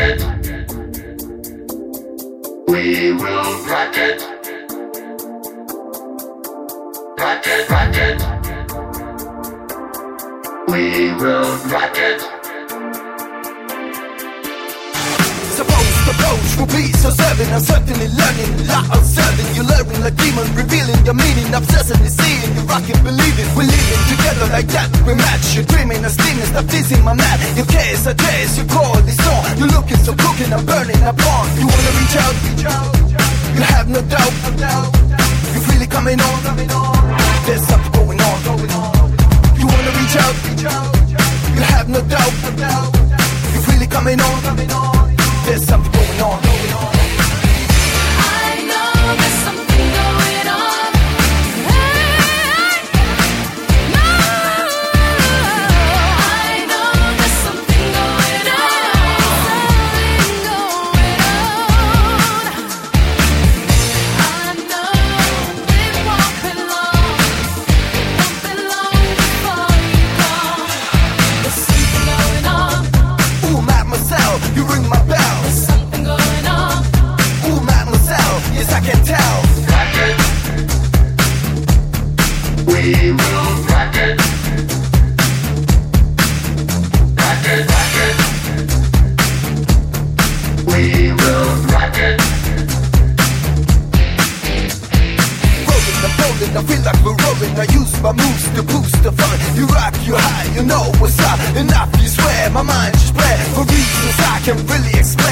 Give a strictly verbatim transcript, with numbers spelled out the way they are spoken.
it. We will rock it. Rock it, rock it. We will rock it. Supposed approach will be so serving. I'm certainly learning a lot of serving. You're learning like demon, revealing your meaning. Obsessively seeing you rocking, believing. We're living together like that. We match. You're dreaming of steaming. Stop teasing my man. Your case, I taste. You call this song. You're looking so cooking. I'm burning upon. You wanna reach out? Reach out. You have no doubt. You feel it coming on. There's something going on. You wanna reach out? Reach out. You have no doubt. You feel it coming on. There's something going on. I know there's something going on. Hey, no. I know there's something going on. Something going on. I know it won't be long. It won't be long before you go. There's something going on. Ooh, mademoiselle, you ring my bell. Something going on. Ooh, mademoiselle, yes I can tell. Rock it. We will rock it. Rock it, rock it. We will rock it. Rolling, I'm rolling, I feel like we're rolling. I use my moves to boost the fun. You rock, you high, you know what's up. Enough, you swear, my mind just play for reasons I can't really explain.